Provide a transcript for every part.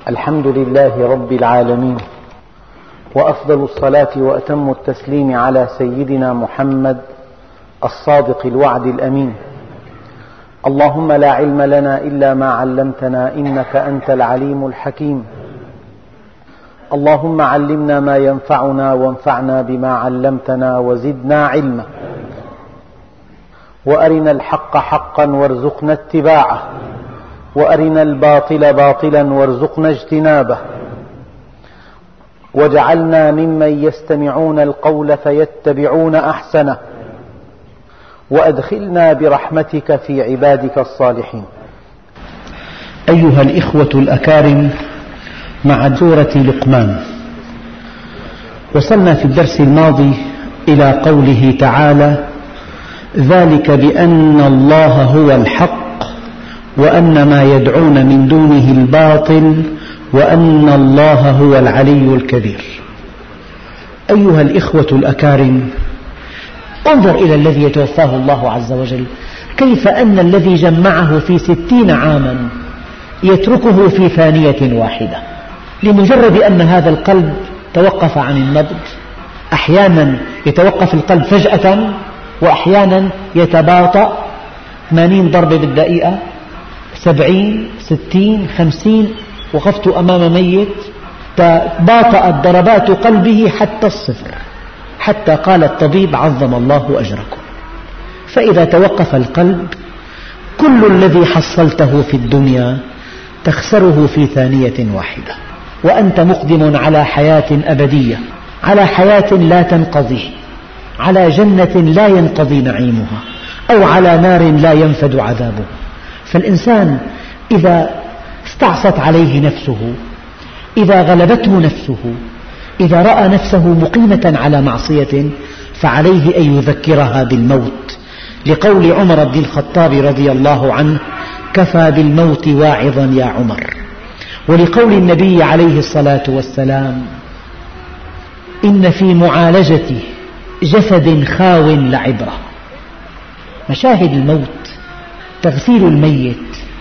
الحمد لله رب العالمين، وأفضل الصلاة وأتم التسليم على سيدنا محمد الصادق الوعد الأمين. اللهم لا علم لنا إلا ما علمتنا إنك أنت العليم الحكيم. اللهم علمنا ما ينفعنا وانفعنا بما علمتنا وزدنا علما، وأرنا الحق حقا وارزقنا اتباعه، وأرنا الباطل باطلا وارزقنا اجتنابه، واجعلنا ممن يستمعون القول فيتبعون أحسنه، وأدخلنا برحمتك في عبادك الصالحين. أيها الإخوة الأكارم، مع سورة لقمان، وصلنا في الدرس الماضي إلى قوله تعالى: ذلك بأن الله هو الحق وأن ما يدعون من دونه الباطل وأن الله هو العلي الكبير. أيها الإخوة الأكارم، انظر إلى الذي يتوفاه الله عز وجل، كيف أن الذي جمعه في 60 عاما يتركه في ثانية واحدة، لمجرد أن هذا القلب توقف عن النبض. أحيانا يتوقف القلب فجأة، وأحيانا يتباطأ 80 ضربة بالدقيقة، 70 60 50. وقفت أمام ميت تباطأت ضربات قلبه حتى الصفر، حتى قال الطبيب: عظم الله أجركم. فإذا توقف القلب، كل الذي حصلته في الدنيا تخسره في ثانية واحدة، وأنت مقدم على حياة أبدية، على حياة لا تنقضي، على جنة لا ينقضي نعيمها، أو على نار لا ينفد عذابه. فالإنسان إذا استعصت عليه نفسه، إذا غلبته نفسه، إذا رأى نفسه مقيمة على معصية، فعليه أن يذكرها بالموت، لقول عمر بن الخطاب رضي الله عنه: كفى بالموت واعظا يا عمر. ولقول النبي عليه الصلاة والسلام: إن في معالجة جسد خاو لعبرة. مشاهد الموت، تغسيل الميت،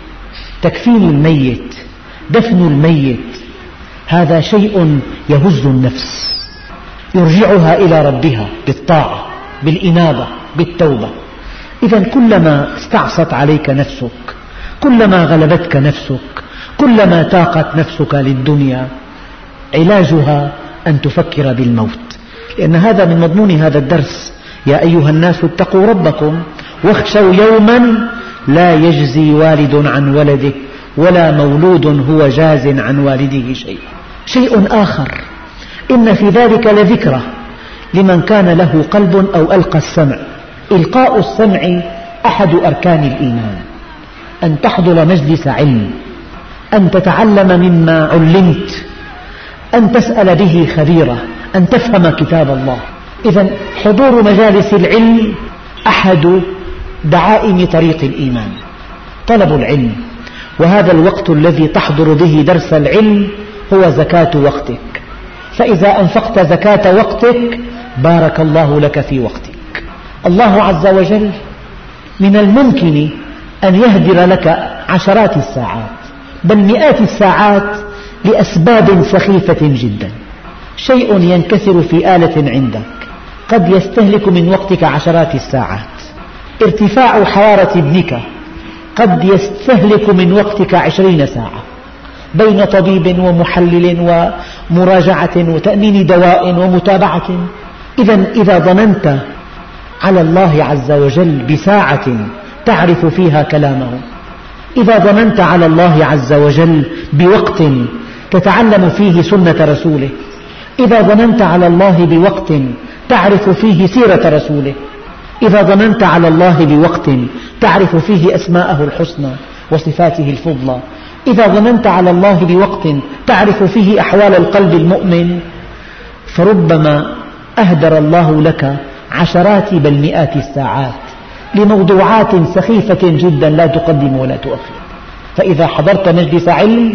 تكفين الميت، دفن الميت، هذا شيء يهز النفس، يرجعها إلى ربها بالطاعة، بالإنابة، بالتوبة. إذا كلما استعصت عليك نفسك، كلما غلبتك نفسك، كلما تاقت نفسك للدنيا، علاجها أن تفكر بالموت، لأن هذا من مضمون هذا الدرس: يا أيها الناس اتقوا ربكم واخشوا يوما لا يجزي والد عن ولده ولا مولود هو جاز عن والده شيء آخر: إن في ذلك لذكرى لمن كان له قلب أو ألقى السمع. إلقاء السمع أحد أركان الإيمان، أن تحضر مجلس علم، أن تتعلم مما علمت، أن تسأل به خبيرا، أن تفهم كتاب الله. إذن حضور مجالس العلم أحد دعائم طريق الإيمان، طلب العلم. وهذا الوقت الذي تحضر به درس العلم هو زكاة وقتك، فإذا أنفقت زكاة وقتك بارك الله لك في وقتك. الله عز وجل من الممكن أن يهدر لك عشرات الساعات، بل مئات الساعات، لأسباب سخيفة جدا. شيء ينكسر في آلة عندك قد يستهلك من وقتك عشرات الساعات. ارتفاع حرارة ابنك قد يستهلك من وقتك 20 ساعة، بين طبيب ومحلل ومراجعة وتأمين دواء ومتابعة. إذا ظننت على الله عز وجل بساعة تعرف فيها كلامه، إذا ظننت على الله عز وجل بوقت تتعلم فيه سنة رسوله، إذا ظننت على الله بوقت تعرف فيه سيرة رسوله، إذا ظننت على الله بوقت تعرف فيه أسماءه الحسنى وصفاته الفضلى، إذا ظننت على الله بوقت تعرف فيه أحوال القلب المؤمن، فربما أهدر الله لك عشرات بل مئات الساعات لموضوعات سخيفة جدا لا تقدم ولا تؤخر. فإذا حضرت مجلس علم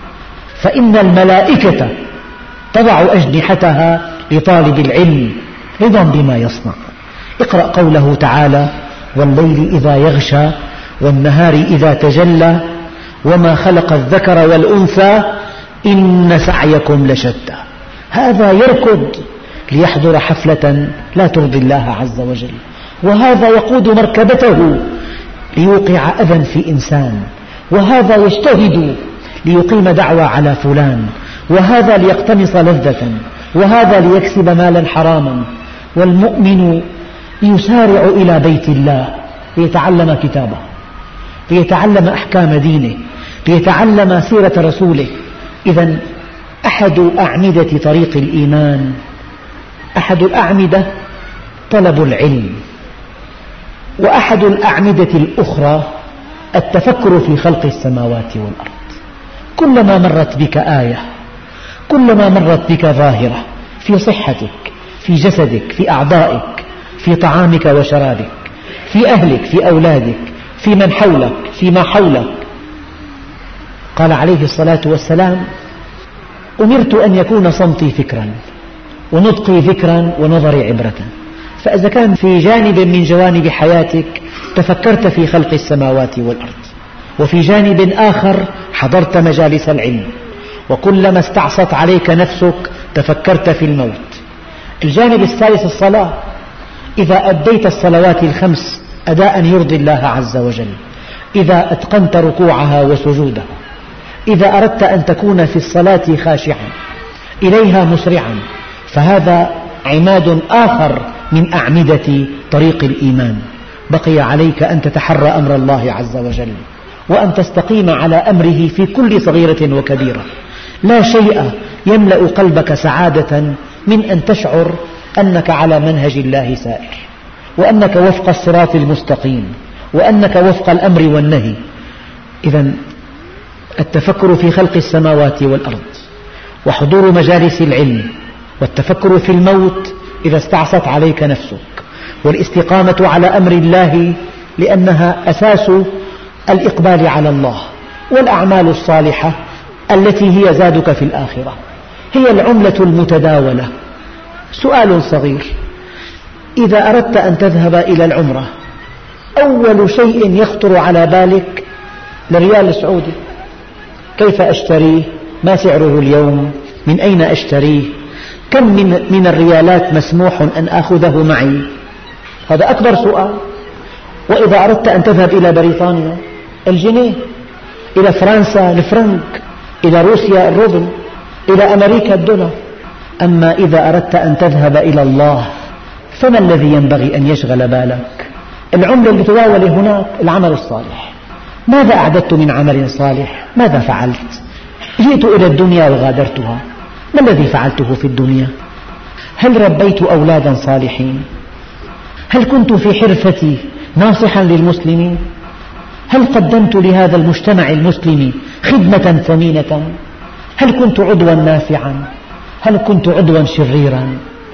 فإن الملائكة تضع أجنحتها لطالب العلم رضا بما يصنع. اقرأ قوله تعالى: والليل إذا يغشى والنهار إذا تجلى وما خلق الذكر والأنثى إن سعيكم لشتى. هذا يركض ليحضر حفلة لا ترضي الله عز وجل، وهذا يقود مركبته ليوقع أذى في إنسان، وهذا يجتهد ليقيم دعوة على فلان، وهذا ليقتنص لذة، وهذا ليكسب مالا حراما. والمؤمن يسارع إلى بيت الله ليتعلم كتابه، ليتعلم أحكام دينه، ليتعلم سيرة رسوله. إذن أحد أعمدة طريق الإيمان، أحد الأعمدة طلب العلم، وأحد الأعمدة الأخرى التفكر في خلق السماوات والأرض. كلما مرت بك آية، كلما مرت بك ظاهرة في صحتك، في جسدك، في أعضائك، في طعامك وشرابك، في أهلك، في أولادك، في من حولك، فيما حولك، قال عليه الصلاة والسلام: أمرت أن يكون صمتي فكرا، ونطقي ذكرا، ونظري عبرة. فإذا كان في جانب من جوانب حياتك تفكرت في خلق السماوات والأرض، وفي جانب آخر حضرت مجالس العلم، وكلما استعصت عليك نفسك تفكرت في الموت. الجانب الثالث الصلاة، إذا أديت الصلوات الخمس أداء يرضي الله عز وجل، إذا أتقنت ركوعها وسجودها، إذا أردت أن تكون في الصلاة خاشعا إليها مسرعا، فهذا عماد آخر من أعمدة طريق الإيمان. بقي عليك أن تتحرى أمر الله عز وجل، وأن تستقيم على أمره في كل صغيرة وكبيرة. لا شيء يملأ قلبك سعادة من أن تشعر أنك على منهج الله سائر، وأنك وفق الصراط المستقيم، وأنك وفق الأمر والنهي. إذن التفكر في خلق السماوات والأرض، وحضور مجالس العلم، والتفكر في الموت إذا استعصت عليك نفسك، والاستقامة على أمر الله لأنها أساس الإقبال على الله، والأعمال الصالحة التي هي زادك في الآخرة، هي العملة المتداولة. سؤال صغير: إذا أردت أن تذهب إلى العمرة، أول شيء يخطر على بالك الريال السعودي، كيف أشتريه؟ ما سعره اليوم؟ من أين أشتريه؟ كم من الريالات مسموح أن أخذه معي؟ هذا أكبر سؤال. وإذا أردت أن تذهب إلى بريطانيا، الجنيه، إلى فرنسا الفرنك، إلى روسيا الروبل، إلى أمريكا الدولار. أما إذا أردت أن تذهب إلى الله، فما الذي ينبغي أن يشغل بالك؟ العملة المتداولة هناك العمل الصالح. ماذا أعددت من عمل صالح؟ ماذا فعلت؟ جئت إلى الدنيا وغادرتها، ما الذي فعلته في الدنيا؟ هل ربيت أولادا صالحين؟ هل كنت في حرفتي ناصحا للمسلمين؟ هل قدمت لهذا المجتمع المسلم خدمة ثمينة؟ هل كنت عضوا نافعا؟ هل كنت عضوا شريرا؟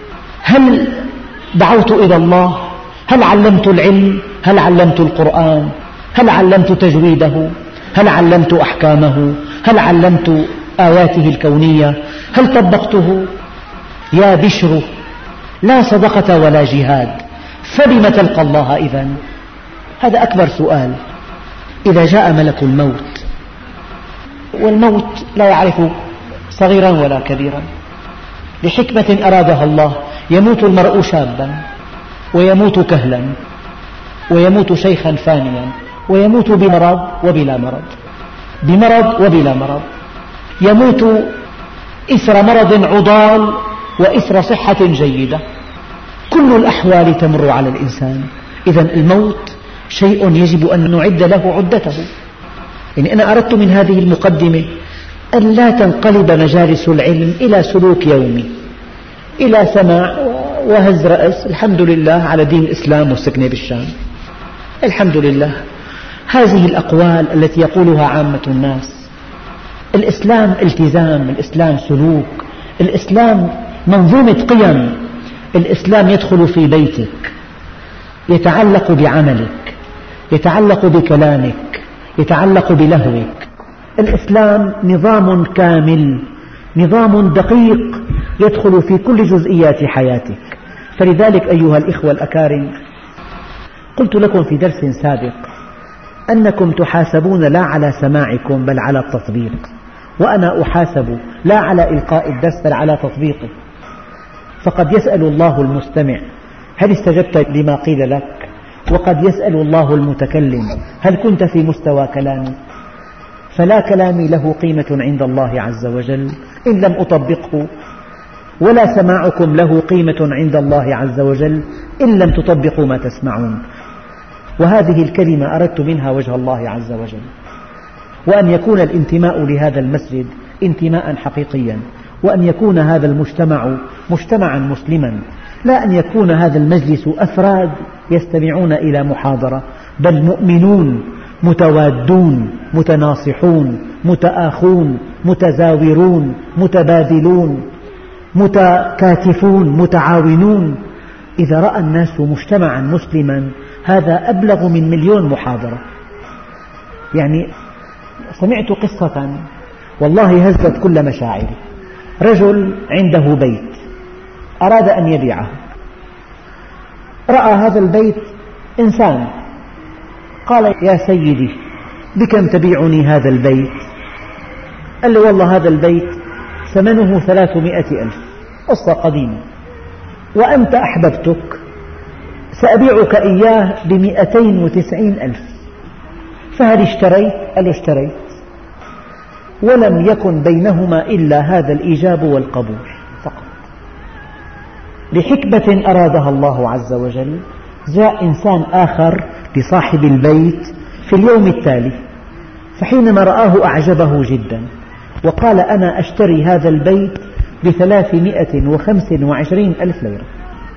هل دعوت إلى الله؟ هل علمت العلم؟ هل علمت القرآن؟ هل علمت تجويده؟ هل علمت أحكامه؟ هل علمت آياته الكونية؟ هل طبقته؟ يا بشر، لا صدقة ولا جهاد، فبم تلقى الله إذن؟ هذا أكبر سؤال. إذا جاء ملك الموت، والموت لا يعرف صغيرا ولا كبيرا، لحكمة أرادها الله، يموت المرء شابا، ويموت كهلا، ويموت شيخا فانيا، ويموت بمرض وبلا مرض، بمرض وبلا مرض، يموت إثر مرض عضال وإثر صحة جيدة. كل الأحوال تمر على الإنسان. إذن الموت شيء يجب أن نعد له عدته. يعني أنا أردت من هذه المقدمة أن لا تنقلب مجالس العلم إلى سلوك يومي، إلى سماع وهز رأس، الحمد لله على دين الإسلام والسكنة بالشام، الحمد لله. هذه الأقوال التي يقولها عامة الناس. الإسلام التزام، الإسلام سلوك، الإسلام منظومة قيم. الإسلام يدخل في بيتك، يتعلق بعملك، يتعلق بكلامك، يتعلق بلهوك. الإسلام نظام كامل، نظام دقيق يدخل في كل جزئيات حياتك. فلذلك أيها الإخوة الأكارم، قلت لكم في درس سابق أنكم تحاسبون لا على سماعكم بل على التطبيق. وأنا أحاسب لا على إلقاء الدرس بل على تطبيقه. فقد يسأل الله المستمع هل استجبت لما قيل لك؟ وقد يسأل الله المتكلم هل كنت في مستوى كلامي؟ فلا كلامي له قيمة عند الله عز وجل إن لم أطبقه، ولا سماعكم له قيمة عند الله عز وجل إن لم تطبقوا ما تسمعون. وهذه الكلمة أردت منها وجه الله عز وجل، وأن يكون الانتماء لهذا المسجد انتماء حقيقيا، وأن يكون هذا المجتمع مجتمعا مسلما، لا أن يكون هذا المجلس أفراد يستمعون إلى محاضرة، بل مؤمنون متوادون متناصحون متآخون متزاورون متبادلون متكاتفون متعاونون. إذا رأى الناس مجتمعا مسلما هذا أبلغ من 1,000,000 محاضرة. يعني سمعت قصة والله هزت كل مشاعري. رجل عنده بيت أراد أن يبيعه، رأى هذا البيت إنسان قال يا سيدي بكم تبيعني هذا البيت؟ قال له والله هذا البيت ثمنه 300,000، قصة قديمة، وأنت أحببتك سأبيعك إياه ب290,000، فهل اشتريت؟ قال له اشتريت. ولم يكن بينهما إلا هذا الإيجاب والقبول فقط. لحكمة أرادها الله عز وجل جاء إنسان آخر لصاحب البيت في اليوم التالي، فحينما رآه أعجبه جدا وقال أنا أشتري هذا البيت ب325,000 ليرة.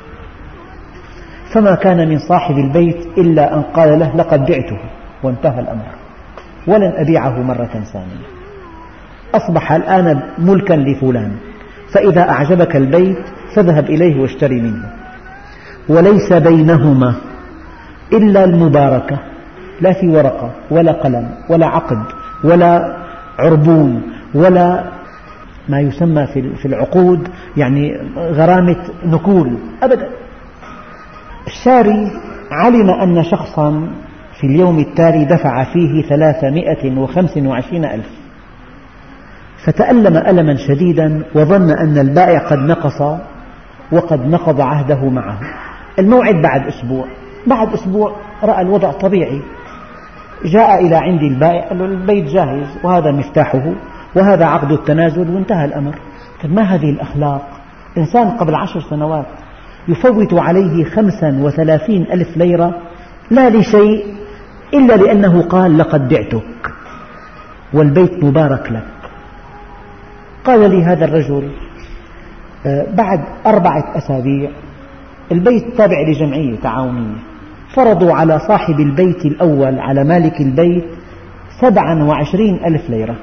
فما كان من صاحب البيت إلا أن قال له لقد بعته وانتهى الأمر، ولن أبيعه مرة ثانية، أصبح الآن ملكا لفلان، فإذا أعجبك البيت فاذهب إليه واشتري منه. وليس بينهما إلا المباركة، لا في ورقة ولا قلم ولا عقد ولا عربون ولا ما يسمى في العقود يعني غرامة نكول أبدا. الشاري علم أن شخصا في اليوم التالي دفع فيه 325,000، فتألم ألما شديدا وظن أن البائع قد نقص وقد نقض عهده معه. الموعد بعد أسبوع، بعد أسبوع رأى الوضع طبيعي، جاء إلى عند البائع قال له البيت جاهز وهذا مفتاحه وهذا عقد التنازل وانتهى الأمر. ما هذه الأخلاق؟ إنسان قبل 10 سنوات يفوت عليه 35,000 ليرة لا لشيء إلا لأنه قال لقد بعتك والبيت مبارك لك. قال لي هذا الرجل بعد 4 أسابيع البيت تابع لجمعية تعاونية، فرضوا على صاحب البيت الأول على مالك البيت 27,000 ليرة،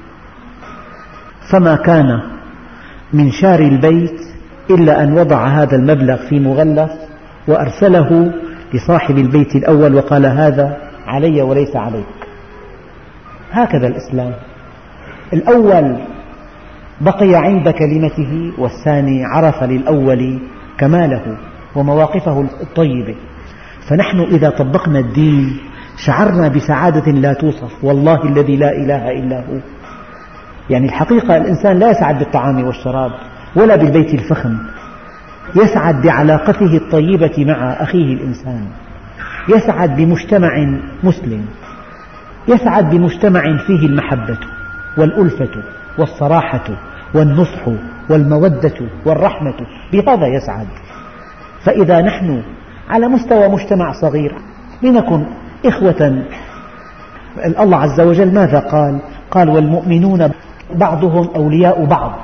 فما كان من شاري البيت إلا أن وضع هذا المبلغ في مغلف وأرسله لصاحب البيت الأول وقال هذا علي وليس عليك. هكذا الإسلام، الأول بقي عند كلمته والثاني عرف للأول كماله ومواقفه الطيبة. فنحن إذا طبقنا الدين شعرنا بسعادة لا توصف، والله الذي لا إله إلا هو. يعني الحقيقة الإنسان لا يسعد بالطعام والشراب ولا بالبيت الفخم، يسعد بعلاقته الطيبة مع أخيه الإنسان، يسعد بمجتمع مسلم، يسعد بمجتمع فيه المحبة والألفة والصراحة والنصح والمودة والرحمة، بهذا يسعد. فإذا نحن على مستوى مجتمع صغير لنكن إخوة. الله عز وجل ماذا قال؟ قال والمؤمنون بعضهم أولياء بعض،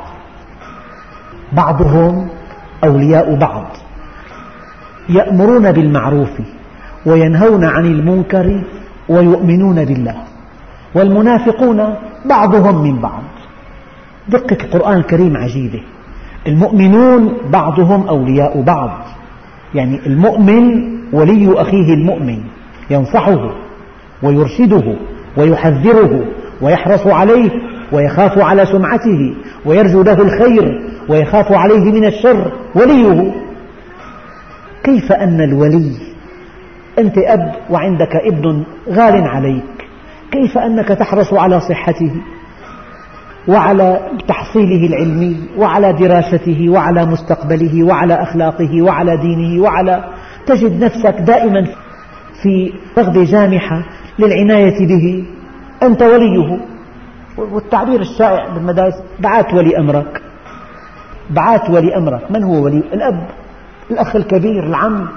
بعضهم أولياء بعض، يأمرون بالمعروف وينهون عن المنكر ويؤمنون بالله، والمنافقون بعضهم من بعض. دقة القرآن الكريم عجيبة. المؤمنون بعضهم أولياء بعض، يعني المؤمن ولي أخيه المؤمن، ينصحه ويرشده ويحذره ويحرص عليه ويخاف على سمعته ويرجو له الخير ويخاف عليه من الشر، وليه. كيف أن الولي، أنت أب وعندك ابن غال عليك، كيف أنك تحرص على صحته وعلى تحصيله العلمي وعلى دراسته وعلى مستقبله وعلى أخلاقه وعلى دينه تجد نفسك دائما في رغبة جامحة للعناية به، أنت وليه. والتعبير الشائع بالمدارس بعات ولي أمرك، بعات ولي أمرك. من هو ولي؟ الأب، الأخ الكبير، العم.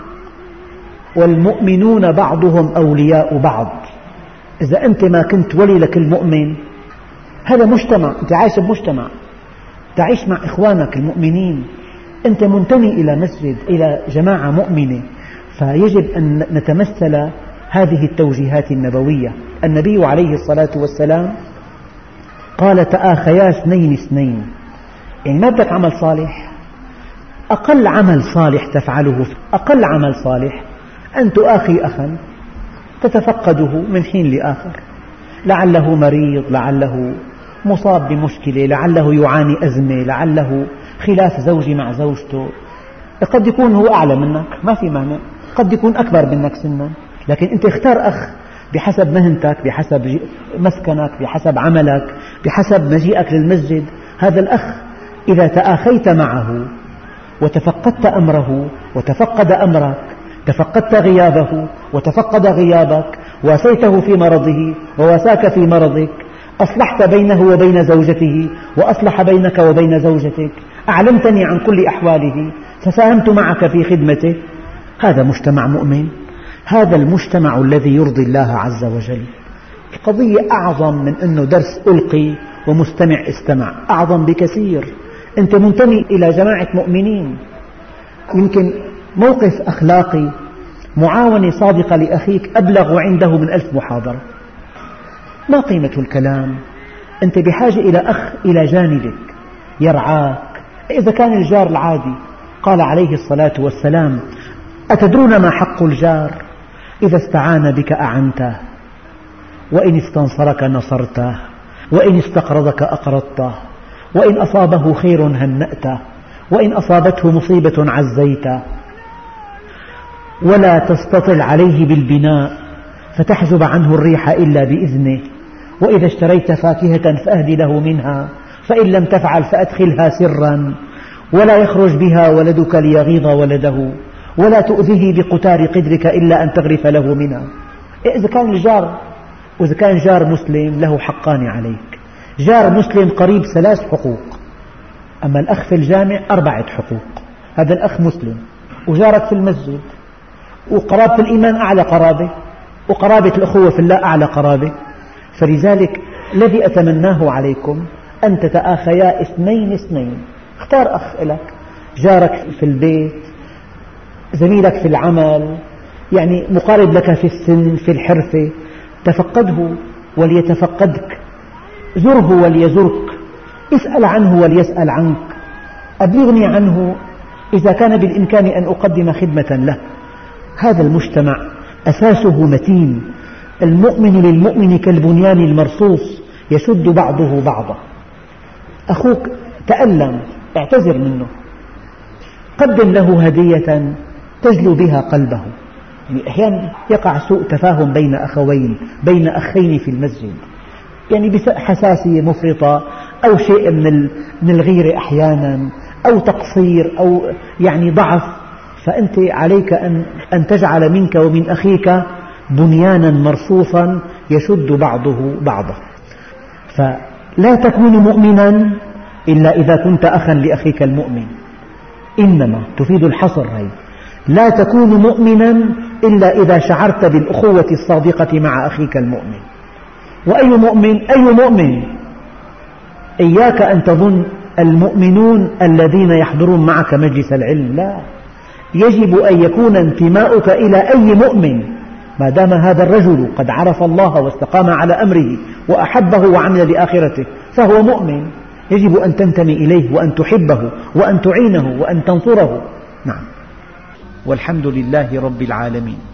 والمؤمنون بعضهم أولياء بعض. إذا أنت ما كنت ولي لكل مؤمن، هذا مجتمع، أنت عايش بمجتمع، تعيش مع إخوانك المؤمنين، أنت منتمي إلى مسجد، إلى جماعة مؤمنة، فيجب أن نتمثل هذه التوجيهات النبوية. النبي عليه الصلاة والسلام قال: تآخيا اثنين اثنين، يعني ما بدك عمل صالح، أقل عمل صالح تفعله، أقل عمل صالح أن تؤاخي أخا تتفقده من حين لآخر، لعله مريض، لعله مصاب بمشكلة، لعله يعاني أزمة، لعله خلاف زوجي مع زوجته، قد يكون هو أعلى منك، ما في مانع، قد يكون أكبر منك سنا، لكن أنت اختار أخ بحسب مهنتك، بحسب مسكنك، بحسب عملك، بحسب مجيئك للمسجد. هذا الأخ إذا تآخيت معه وتفقدت أمره وتفقد أمرك، تفقدت غيابه وتفقد غيابك، واسيته في مرضه وواساك في مرضك، أصلحت بينه وبين زوجته وأصلح بينك وبين زوجتك، أعلمتني عن كل أحواله، فساهمت معك في خدمته، هذا مجتمع مؤمن، هذا المجتمع الذي يرضي الله عز وجل. القضية أعظم من أنه درس ألقي ومستمع استمع، أعظم بكثير. أنت منتمي إلى جماعة مؤمنين، يمكن موقف أخلاقي، معاونة صادقة لأخيك أبلغ عنده من 1000 محاضرة. ما قيمة الكلام؟ أنت بحاجة إلى أخ إلى جانبك يرعاك. إذا كان الجار العادي، قال عليه الصلاة والسلام: أتدرون ما حق الجار؟ إذا استعان بك أعنته، وإن استنصرك نصرته، وإن استقرضك أقرضته، وإن أصابه خير هنأته، وإن أصابته مصيبة عزيته. ولا تستطل عليه بالبناء فتحجب عنه الريح إلا بإذنه، وإذا اشتريت فاكهة فأهد له منها، فإن لم تفعل فأدخلها سرا، ولا يخرج بها ولدك ليغيظ ولده، ولا تؤذيه بقتار قدرك إلا أن تغرف له منها. إذا كان جار مسلم له حقان عليك، جار مسلم قريب 3 حقوق، أما الأخ في الجامع 4 حقوق. هذا الأخ مسلم، وجارك في المسجد، وقرابة الإيمان أعلى قرابة، وقرابة الأخوة في الله أعلى قرابة. فلذلك الذي أتمناه عليكم أن تتآخيا 2 2. اختار أخ لك، جارك في البيت، زميلك في العمل، يعني مقارب لك في السن، في الحرفة، تفقده وليتفقدك، زره وليزرك، اسأل عنه وليسأل عنك، أبلغني عنه إذا كان بالإمكان أن أقدم خدمة له. هذا المجتمع أساسه متين، المؤمن للمؤمن كالبنيان المرصوص يشد بعضه بعضا. أخوك تألم، اعتذر منه، قدم له هدية تجلو بها قلبه. يعني أحيانا يقع سوء تفاهم بين أخوين، بين أخين في المسجد، يعني بحساسية مفرطة، أو شيء من الغيرة أحيانا، أو تقصير، أو يعني ضعف، فأنت عليك أن تجعل منك ومن أخيك بنيانا مرصوصا يشد بعضه بعضا. فلا تكون مؤمنا إلا إذا كنت أخا لأخيك المؤمن، إنما تفيد الحصر. هي لا تكون مؤمنا إلا إذا شعرت بالأخوة الصادقة مع أخيك المؤمن. وأي مؤمن؟ أي مؤمن؟ إياك أن تظن المؤمنون الذين يحضرون معك مجلس العلم، لا، يجب أن يكون انتماؤك إلى أي مؤمن، ما دام هذا الرجل قد عرف الله واستقام على أمره وأحبه وعمل لآخرته فهو مؤمن، يجب أن تنتمي إليه وأن تحبه وأن تعينه وأن تنصره. نعم، والحمد لله رب العالمين.